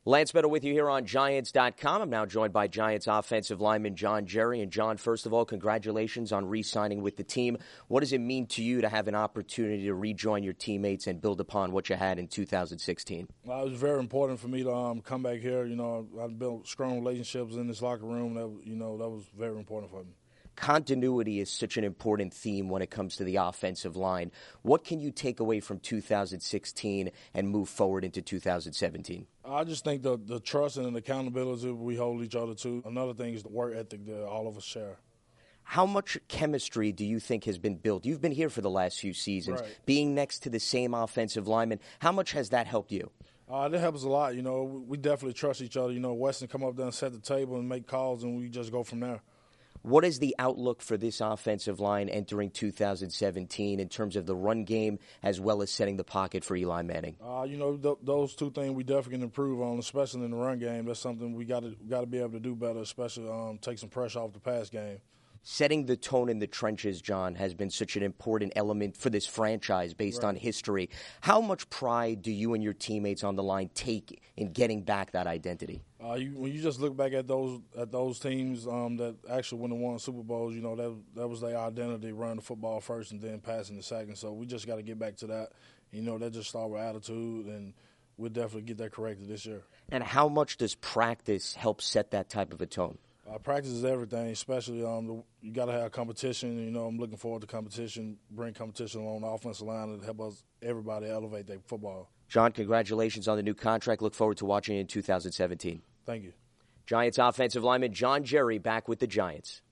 Lance Meadow with you here on Giants.com. I'm now joined by Giants offensive lineman John Jerry. And John, first of all, congratulations on re-signing with the team. What does it mean to you to have an opportunity to rejoin your teammates and build upon what you had in 2016? Well, it was very important for me to come back here. You know, I built strong relationships in this locker room. That was very important for me. Continuity is such an important theme when it comes to the offensive line. What can you take away from 2016 and move forward into 2017? I just think the trust and accountability we hold each other to. Another thing is the work ethic that all of us share. How much chemistry do you think has been built? You've been here for the last few seasons, right. Being next to the same offensive lineman. How much has that helped you? That helps a lot. You know, we definitely trust each other. You know, Weston come up there and set the table and make calls, and we just go from there. What is the outlook for this offensive line entering 2017 in terms of the run game as well as setting the pocket for Eli Manning? Those two things we definitely can improve on, especially in the run game. That's something we got to be able to do better, especially take some pressure off the pass game. Setting the tone in the trenches, John, has been such an important element for this franchise based on history. How much pride do you and your teammates on the line take in getting back that identity? When you just look back at those teams that actually went and won Super Bowls, you know, that was their identity, running the football first and then passing the second. So we just got to get back to that. You know, that just started with attitude, and we'll definitely get that corrected this year. And how much does practice help set that type of a tone? Practice is everything, especially you got to have competition. You know, I'm looking forward to competition, bring competition along the offensive line and help everybody elevate their football. John, congratulations on the new contract. Look forward to watching you in 2017. Thank you. Giants offensive lineman John Jerry back with the Giants.